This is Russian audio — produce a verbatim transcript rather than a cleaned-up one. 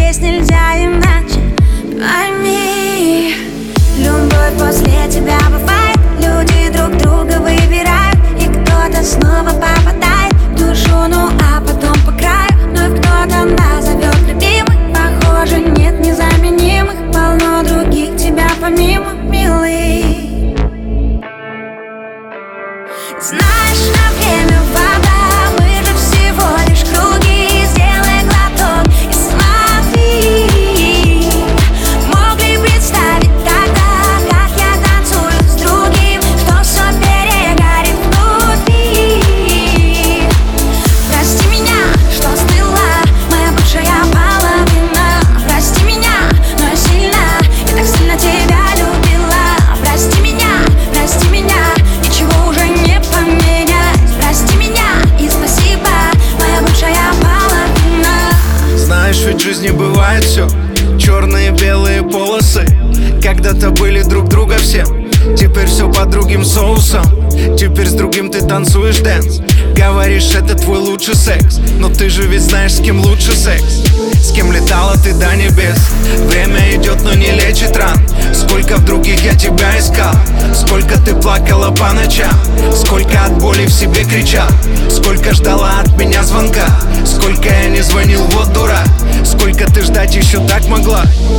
здесь нельзя иначе. Пойми, любовь после тебя бывает. Люди друг друга выбирают, и кто-то снова попадает в душу, ну а потом по краю. Вновь кто-то назовет любимый. Похоже, нет незаменимых, полно других тебя помимо, милый. Знаешь, на время вода, мы же всего лишь круги. Сделай глоток и смотри. Мог ли представить тогда, как я танцую с другим, что все перегорит внутри? Прости меня, что стыла моя бывшая половина. Прости меня, но я сильно, я так сильно тебя любила. Прости меня, прости меня, ничего уже не поменять. Прости меня и спасибо, моя бывшая половина. Знаешь, ведь в жизни бывает все, черные, белые полосы. Когда-то были друг друга все, теперь все под другим соусом. Теперь с другим ты танцуешь дэнс. Говоришь, это твой лучший секс, но ты же ведь знаешь, с кем лучше секс. С кем летала ты до небес. Время идет, но не лечит ран. Сколько в других я тебя искал, сколько ты плакала по ночам, сколько от боли в себе кричал, сколько ждала от меня звонка, сколько я не звонил, вот дурак. Сколько ты ждать еще так могла?